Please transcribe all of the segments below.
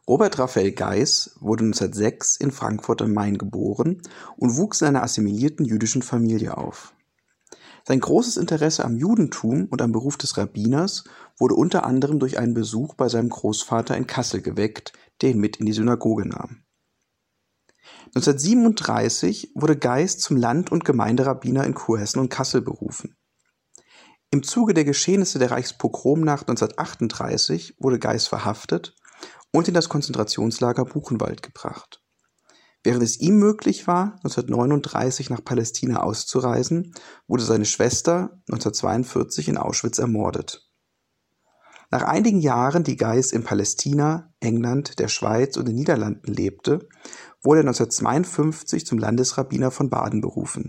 Robert Raphael Geiss wurde 1906 in Frankfurt am Main geboren und wuchs in einer assimilierten jüdischen Familie auf. Sein großes Interesse am Judentum und am Beruf des Rabbiners wurde unter anderem durch einen Besuch bei seinem Großvater in Kassel geweckt, der ihn mit in die Synagoge nahm. 1937 wurde Geiss zum Land- und Gemeinderabbiner in Kurhessen und Kassel berufen. Im Zuge der Geschehnisse der Reichspogromnacht 1938 wurde Geiss verhaftet und in das Konzentrationslager Buchenwald gebracht. Während es ihm möglich war, 1939 nach Palästina auszureisen, wurde seine Schwester 1942 in Auschwitz ermordet. Nach einigen Jahren, die Geiss in Palästina, England, der Schweiz und den Niederlanden lebte, wurde er 1952 zum Landesrabbiner von Baden berufen.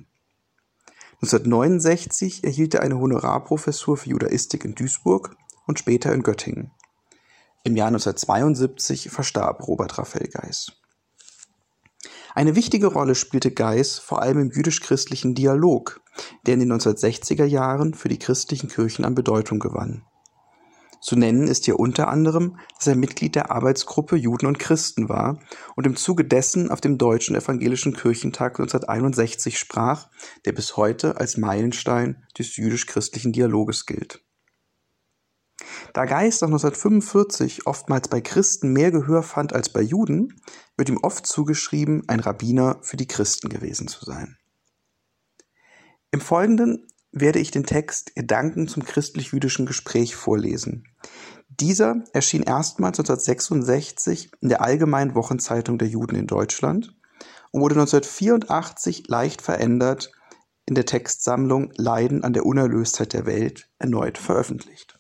1969 erhielt er eine Honorarprofessur für Judaistik in Duisburg und später in Göttingen. Im Jahr 1972 verstarb Robert Raphael Geiss. Eine wichtige Rolle spielte Geiss vor allem im jüdisch-christlichen Dialog, der in den 1960er Jahren für die christlichen Kirchen an Bedeutung gewann. Zu nennen ist hier unter anderem, dass er Mitglied der Arbeitsgruppe Juden und Christen war und im Zuge dessen auf dem Deutschen Evangelischen Kirchentag 1961 sprach, der bis heute als Meilenstein des jüdisch-christlichen Dialoges gilt. Da Geiss nach 1945 oftmals bei Christen mehr Gehör fand als bei Juden, wird ihm oft zugeschrieben, ein Rabbiner für die Christen gewesen zu sein. Im Folgenden werde ich den Text Gedanken zum christlich-jüdischen Gespräch vorlesen. Dieser erschien erstmals 1966 in der Allgemeinen Wochenzeitung der Juden in Deutschland und wurde 1984 leicht verändert in der Textsammlung Leiden an der Unerlöstheit der Welt erneut veröffentlicht.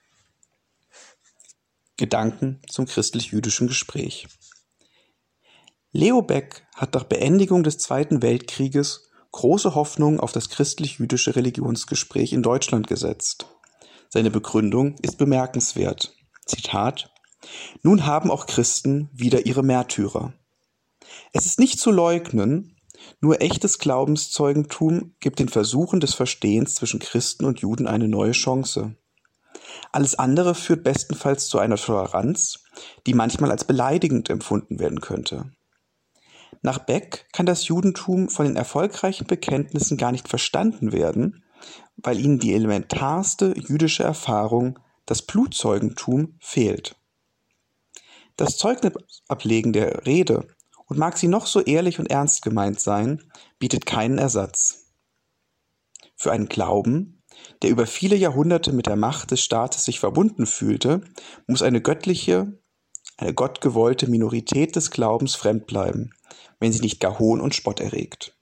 Gedanken zum christlich-jüdischen Gespräch. Leo Baeck hat nach Beendigung des Zweiten Weltkrieges große Hoffnung auf das christlich-jüdische Religionsgespräch in Deutschland gesetzt. Seine Begründung ist bemerkenswert. Zitat: Nun haben auch Christen wieder ihre Märtyrer. Es ist nicht zu leugnen, nur echtes Glaubenszeugentum gibt den Versuchen des Verstehens zwischen Christen und Juden eine neue Chance. Alles andere führt bestenfalls zu einer Toleranz, die manchmal als beleidigend empfunden werden könnte. Nach Baeck kann das Judentum von den erfolgreichen Bekenntnissen gar nicht verstanden werden, weil ihnen die elementarste jüdische Erfahrung, das Blutzeugentum, fehlt. Das Zeugnisablegen der Rede, und mag sie noch so ehrlich und ernst gemeint sein, bietet keinen Ersatz. Für einen Glauben, der über viele Jahrhunderte mit der Macht des Staates sich verbunden fühlte, muss eine gottgewollte Minorität des Glaubens fremd bleiben, wenn sie nicht gar Hohn und Spott erregt.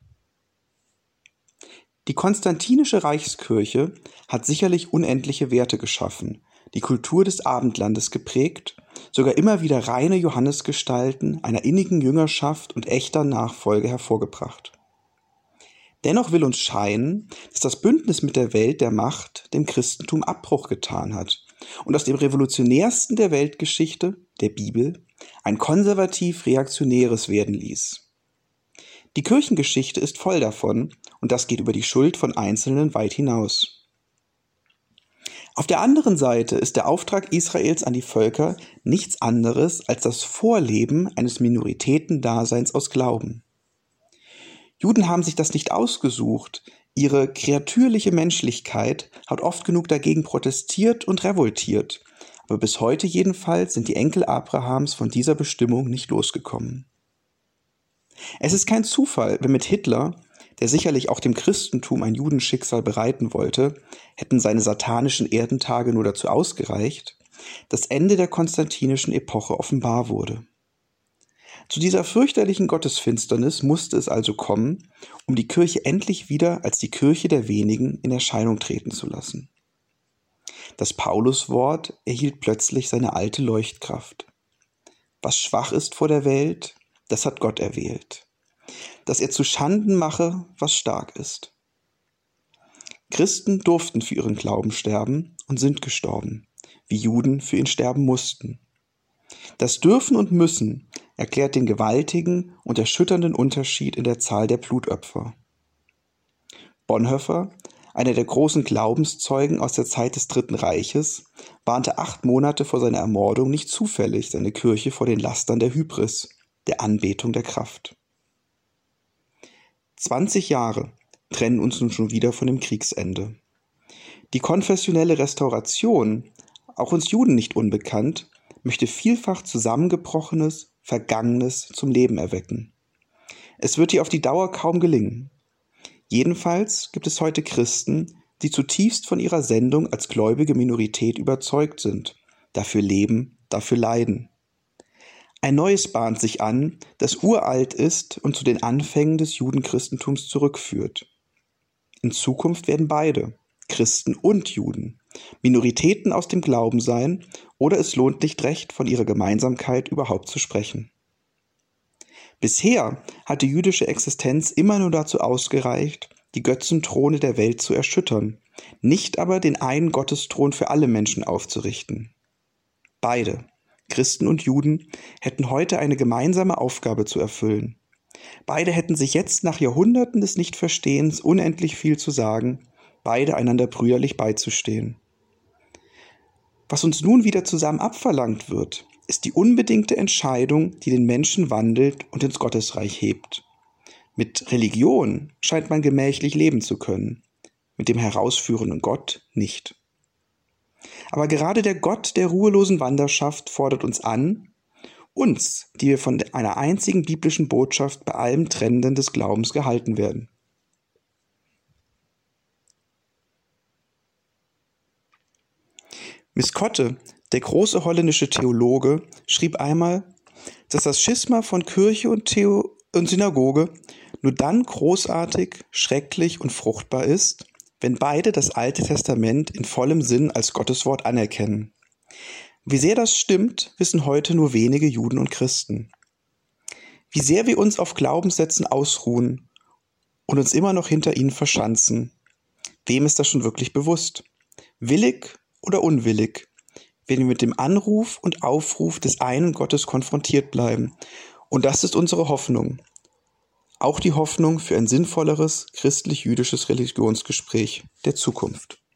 Die konstantinische Reichskirche hat sicherlich unendliche Werte geschaffen, die Kultur des Abendlandes geprägt, sogar immer wieder reine Johannesgestalten einer innigen Jüngerschaft und echter Nachfolge hervorgebracht. Dennoch will uns scheinen, dass das Bündnis mit der Welt der Macht dem Christentum Abbruch getan hat und aus dem revolutionärsten der Weltgeschichte, der Bibel, ein konservativ-reaktionäres werden ließ. Die Kirchengeschichte ist voll davon, und das geht über die Schuld von Einzelnen weit hinaus. Auf der anderen Seite ist der Auftrag Israels an die Völker nichts anderes als das Vorleben eines Minoritätendaseins aus Glauben. Juden haben sich das nicht ausgesucht, ihre kreatürliche Menschlichkeit hat oft genug dagegen protestiert und revoltiert, aber bis heute jedenfalls sind die Enkel Abrahams von dieser Bestimmung nicht losgekommen. Es ist kein Zufall, wenn mit Hitler, der sicherlich auch dem Christentum ein Judenschicksal bereiten wollte, hätten seine satanischen Erdentage nur dazu ausgereicht, das Ende der konstantinischen Epoche offenbar wurde. Zu dieser fürchterlichen Gottesfinsternis musste es also kommen, um die Kirche endlich wieder als die Kirche der Wenigen in Erscheinung treten zu lassen. Das Pauluswort erhielt plötzlich seine alte Leuchtkraft. Was schwach ist vor der Welt, das hat Gott erwählt, dass er zu Schanden mache, was stark ist. Christen durften für ihren Glauben sterben und sind gestorben, wie Juden für ihn sterben mussten. Das Dürfen und Müssen erklärt den gewaltigen und erschütternden Unterschied in der Zahl der Blutopfer. Bonhoeffer, einer der großen Glaubenszeugen aus der Zeit des Dritten Reiches, warnte 8 Monate vor seiner Ermordung nicht zufällig seine Kirche vor den Lastern der Hybris, der Anbetung der Kraft. 20 Jahre trennen uns nun schon wieder von dem Kriegsende. Die konfessionelle Restauration, auch uns Juden nicht unbekannt, möchte vielfach Zusammengebrochenes, Vergangenes zum Leben erwecken. Es wird ihr auf die Dauer kaum gelingen. Jedenfalls gibt es heute Christen, die zutiefst von ihrer Sendung als gläubige Minorität überzeugt sind, dafür leben, dafür leiden. Ein neues bahnt sich an, das uralt ist und zu den Anfängen des Judenchristentums zurückführt. In Zukunft werden beide, Christen und Juden, Minoritäten aus dem Glauben sein, oder es lohnt nicht recht, von ihrer Gemeinsamkeit überhaupt zu sprechen. Bisher hat die jüdische Existenz immer nur dazu ausgereicht, die Götzenthrone der Welt zu erschüttern, nicht aber den einen Gottesthron für alle Menschen aufzurichten. Beide, Christen und Juden, hätten heute eine gemeinsame Aufgabe zu erfüllen. Beide hätten sich jetzt nach Jahrhunderten des Nichtverstehens unendlich viel zu sagen, beide einander brüderlich beizustehen. Was uns nun wieder zusammen abverlangt wird, ist die unbedingte Entscheidung, die den Menschen wandelt und ins Gottesreich hebt. Mit Religion scheint man gemächlich leben zu können, mit dem herausführenden Gott nicht. Aber gerade der Gott der ruhelosen Wanderschaft fordert uns an, uns, die wir von einer einzigen biblischen Botschaft bei allem Trennenden des Glaubens gehalten werden. Miskotte, der große holländische Theologe, schrieb einmal, dass das Schisma von Kirche und Synagoge nur dann großartig, schrecklich und fruchtbar ist, wenn beide das Alte Testament in vollem Sinn als Gotteswort anerkennen. Wie sehr das stimmt, wissen heute nur wenige Juden und Christen. Wie sehr wir uns auf Glaubenssätzen ausruhen und uns immer noch hinter ihnen verschanzen. Wem ist das schon wirklich bewusst? Willig oder unwillig, wenn wir mit dem Anruf und Aufruf des einen Gottes konfrontiert bleiben. Und das ist unsere Hoffnung. Auch die Hoffnung für ein sinnvolleres christlich-jüdisches Religionsgespräch der Zukunft.